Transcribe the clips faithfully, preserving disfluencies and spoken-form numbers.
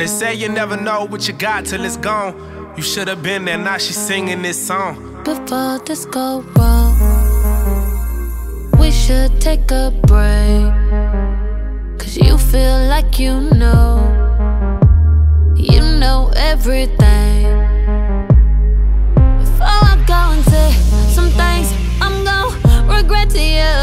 They say you never know what you got till it's gone. You should have been there, now she's singing this song. Before this go wrong, we should take a break. Cause you feel like you know, you know everything. Before I go and say some things I'm gon' regret to you,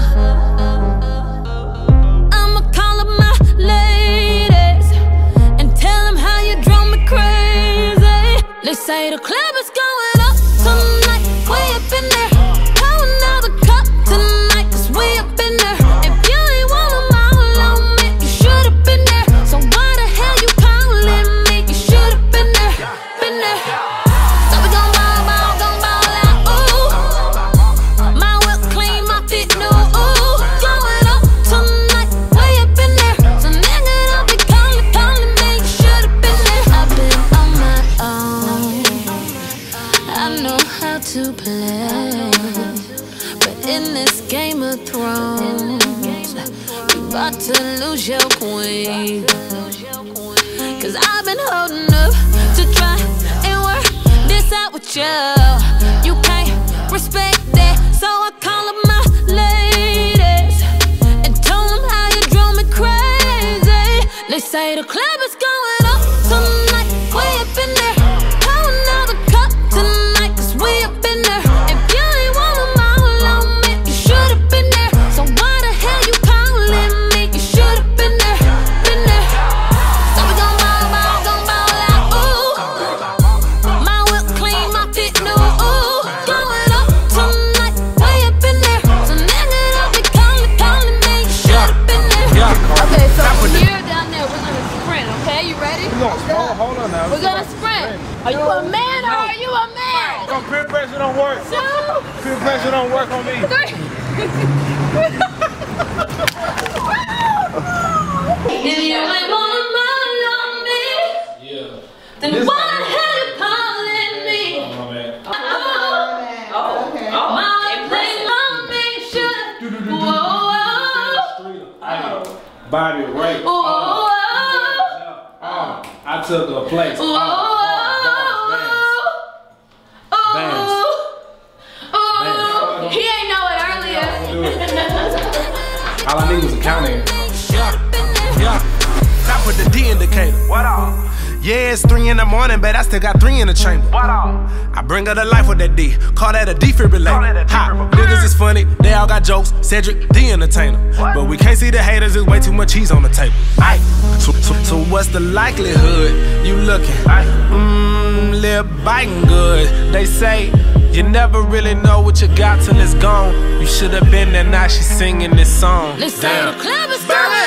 I'ma call up my ladies and tell them how you drove me crazy. They say the club is going up tonight, we up in there. Pour another cup tonight, cause we up in there. If you ain't wanna mile on me, you should've been there. So why the hell you calling me? You should've been there, been there. So we gon' ball, ball, gon' ball out, ooh. My whip clean, my fit new, ooh. Going up tonight, we up in there. So nigga don't be calling, calling me, you should've been there. I've been on my own, I know how to play, but in this Game of Thrones, you about to lose your queen. Cause I've been holding up to try and work this out with you. You can't respect that, so I call up my ladies and tell them how you drove me crazy. They say the club is going up tonight, we up in there. Pour another cup tonight, cause we up in there. If you ain't wanna mile on me, you should've been there. So why the hell you calling me? You should've been there, been there. So we gon' ball, ball, gon' ball out, ooh. My whip clean, my fit new, ooh. Going up tonight, we up in there. So nigga don't be calling, calling me, you should've been there. Yeah. Okay, so from here down there, we're gonna sprint, okay? You ready? Hold, hold on now. We're gonna sprint. Are you a man or are you a man? No, peer pressure don't work. Two, Peer pressure don't work on me. three. If you ain't wanna mile on me, Yeah. then This- why the hell you calling me? Oh, my bad. Oh, oh, okay. Oh, my thing on me, should. Whoa, whoa, Bobby, right? whoa, whoa, Oh, I took a place. whoa, Oh, whoa, Bands. oh, oh. He ain't know it earlier. all I need was a counting. Yeah. I put the D indicator. What up? Yeah, it's three in the morning, but I still got three in the chamber. What up? I bring her to life with that D. Call that a defibrillator. Ha, niggas is funny, they all got jokes. Cedric, the entertainer. What? But we can't see the haters, there's way too much cheese on the table. Aye. So, so, so what's the likelihood you looking? Mmm, lip biting good. They say you never really know what you got till it's gone. You should have been there, now she's singing this song. They say Damn. the club is going